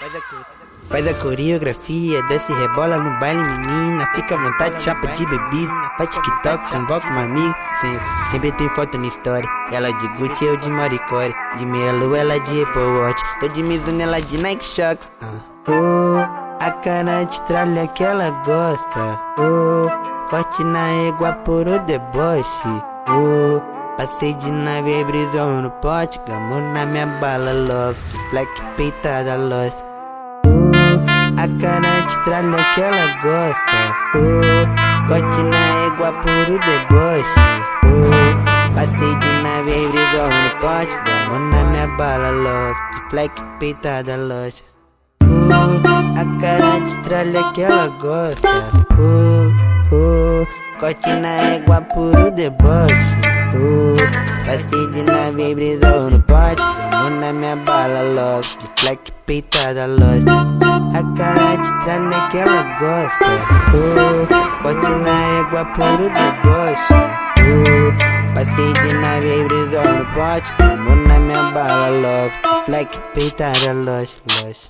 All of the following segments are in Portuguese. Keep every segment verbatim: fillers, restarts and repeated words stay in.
Faz a coreografia, desce e rebola no baile, menina. Fica à vontade, chapa de bebida. Faz TikTok, convoca uma amiga. Sempre, sempre tem foto na história. Ela de Gucci, eu de Maricore. De meia lua, ela de Apple Watch. Tô de Mizuno, ela de Nike Shox. uh. Oh, a cara de tralha que ela gosta. Oh, corte na égua por o deboche. Oh, passei de nave, brisou no pote. Gamou na minha bala, love. Black peitada, lost. A cara de tralha que ela gosta. Oh, corte na égua por o deboche. Oh, passei de nave, brisou no pote. Gamou na minha bala, love. Black peitada, lost. Oh, a cara de tralha que ela gosta. Oh, oh, corte na égua por o deboche. Oh, passei de nave, brisou no pote. Gamou na minha bala, love. De black peitada, lost. A cara de tralha que ela gosta. Oh, corte na égua por o deboche. Oh, passei de nave, brisou no pote. Gamou na minha bala, love. De black peitada, lost, lost.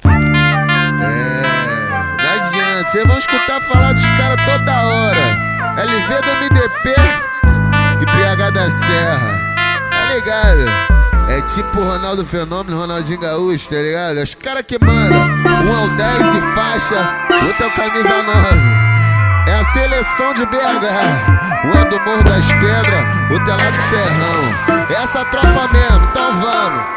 É, não adianta, cês vão escutar falar dos caras toda hora. L V do M D P e P H da Serra, tá ligado? É tipo Ronaldo Fenômeno, Ronaldinho Gaúcho, tá ligado? É os caras que mandam. Um é o dez e faixa, outro é o camisa nove. É a seleção de B H. Um é do Morro das Pedras, outro é lá do Serrão. É essa tropa mesmo, então vamos.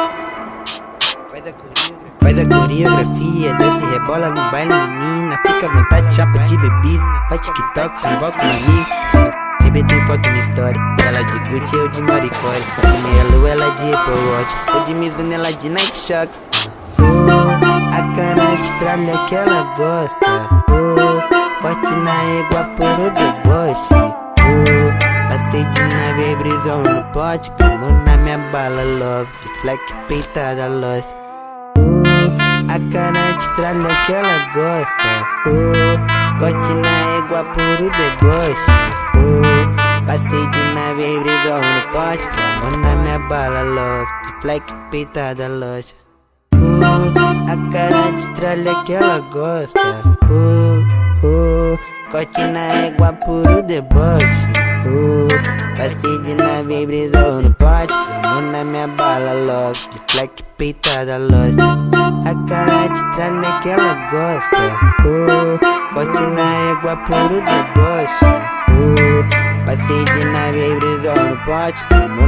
Faz a coreografia, desce e rebola no baile, menina. Fica à vontade, chapa de bebida. Faz TikTok, convoca uma amiga. Sempre tem foto na história. Ela de Gucci, eu de Maricore. De meia lua, ela de Apple Watch. Tô de Mizuno, ela de Nike Shox. Oh, a cara de tralha que ela gosta. Oh, corte na égua por o deboche. Oh, passei de nave, brisou no pote. Gamou na minha bala, love. De black peitada, lost. A cara de tralha que ela gosta. Oh, corte na égua por o deboche. Oh, passei de nave, brisou no pote. Gamou na minha bala, love. De black peitada, lost. Oh, a cara de tralha que ela gosta. Oh, oh, corte na égua por o deboche. Oh, passei de nave, brisou no pote. Gamou na minha bala, love. De black peitada, lost. A cara de tralha que ela gosta. Oh, corte na égua por o deboche. Oh, passei de nave, brisou no pote.